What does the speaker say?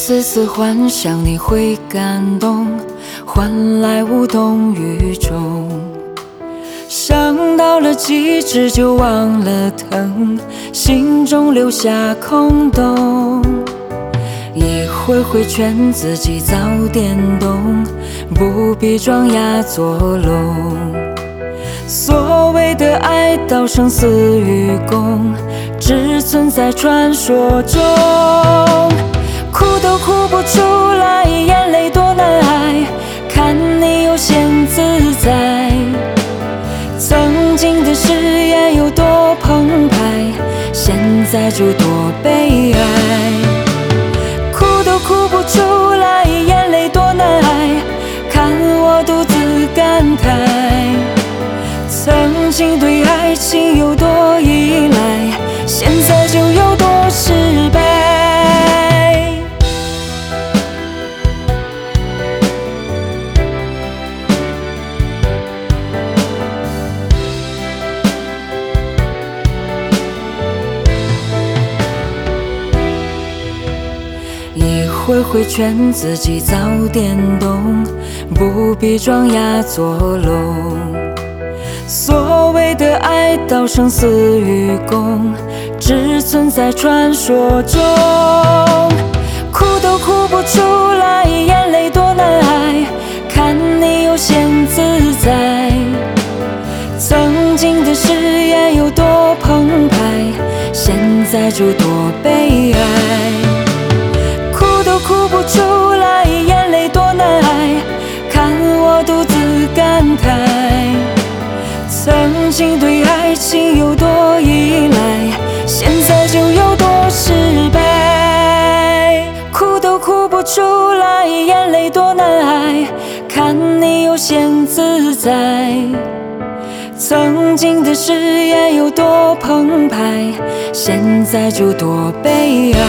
丝丝幻想你会感动，换来无动于衷。伤到了极致就忘了疼，心中留下空洞。一回回劝自己早点懂，不必装哑作聋。所谓的爱到生死与共，只存在传说中。哭都哭不出来，眼泪多难挨，看你悠闲自在。曾经的誓言有多澎湃，现在就多悲哀。哭都哭不出来，眼泪多难挨，看我独自感慨。曾经对爱情有多依赖，现在就有多失败。一回回劝自己早点懂，不必装哑作聋。所谓的爱到生死与共，只存在传说中。哭都哭不出来，眼泪多难挨，看你悠闲自在。曾经的誓言有多澎湃，现在就多悲哀。哭都哭不出来，眼泪多难挨，看我独自感慨。曾经对爱情有多依赖，现在就有多失败。哭都哭不出来，眼泪多难挨，看你悠闲自在。曾经的誓言有多澎湃，现在就多悲哀。